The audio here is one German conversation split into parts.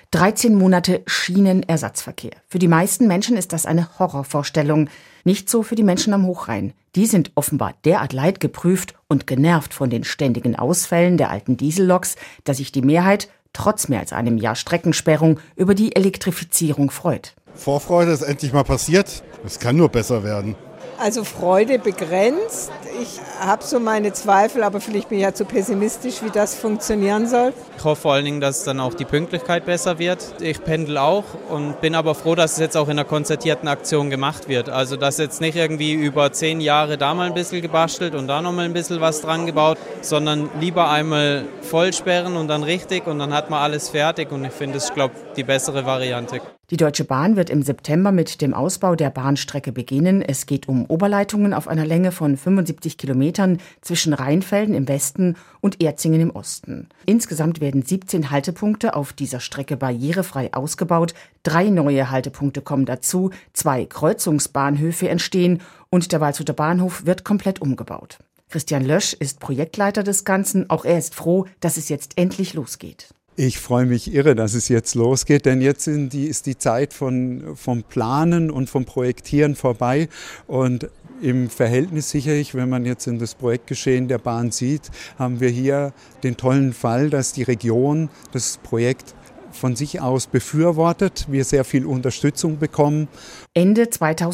13 Monate Schienenersatzverkehr. Für die meisten Menschen ist das eine Horrorvorstellung. Nicht so für die Menschen am Hochrhein. Die sind offenbar derart leidgeprüft und genervt von den ständigen Ausfällen der alten Dieselloks, dass sich die Mehrheit trotz mehr als einem Jahr Streckensperrung über die Elektrifizierung freut. Vorfreude, ist endlich mal passiert. Es kann nur besser werden. Also Freude begrenzt. Ich habe so meine Zweifel, aber vielleicht bin ich ja zu pessimistisch, wie das funktionieren soll. Ich hoffe vor allen Dingen, dass dann auch die Pünktlichkeit besser wird. Ich pendel auch und bin aber froh, dass es jetzt auch in einer konzertierten Aktion gemacht wird. Also dass jetzt nicht irgendwie über 10 Jahre da mal ein bisschen gebastelt und da noch mal ein bisschen was dran gebaut, sondern lieber einmal vollsperren und dann richtig und dann hat man alles fertig und ich finde, das ist, glaube ich, die bessere Variante. Die Deutsche Bahn wird im September mit dem Ausbau der Bahnstrecke beginnen. Es geht um Oberleitungen auf einer Länge von 75 Kilometern zwischen Rheinfelden im Westen und Erzingen im Osten. Insgesamt werden 17 Haltepunkte auf dieser Strecke barrierefrei ausgebaut. 3 neue Haltepunkte kommen dazu, 2 Kreuzungsbahnhöfe entstehen und der Waldshuter Bahnhof wird komplett umgebaut. Christian Lösch ist Projektleiter des Ganzen. Auch er ist froh, dass es jetzt endlich losgeht. Ich freue mich irre, dass es jetzt losgeht, denn jetzt ist die Zeit vom Planen und vom Projektieren vorbei. Und im Verhältnis sicherlich, wenn man jetzt in das Projektgeschehen der Bahn sieht, haben wir hier den tollen Fall, dass die Region das Projekt von sich aus befürwortet, wir sehr viel Unterstützung bekommen. Ende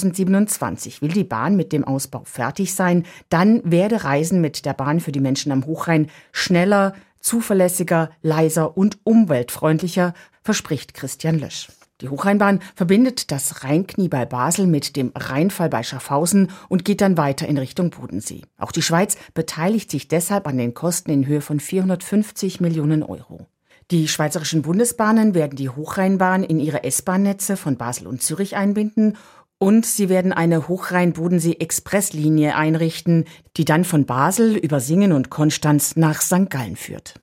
2027 will die Bahn mit dem Ausbau fertig sein. Dann werde Reisen mit der Bahn für die Menschen am Hochrhein schneller, zuverlässiger, leiser und umweltfreundlicher, verspricht Christian Lösch. Die Hochrheinbahn verbindet das Rheinknie bei Basel mit dem Rheinfall bei Schaffhausen und geht dann weiter in Richtung Bodensee. Auch die Schweiz beteiligt sich deshalb an den Kosten in Höhe von 450 Millionen Euro. Die Schweizerischen Bundesbahnen werden die Hochrheinbahn in ihre S-Bahn-Netze von Basel und Zürich einbinden und sie werden eine Hochrhein-Bodensee-Expresslinie einrichten, die dann von Basel über Singen und Konstanz nach St. Gallen führt.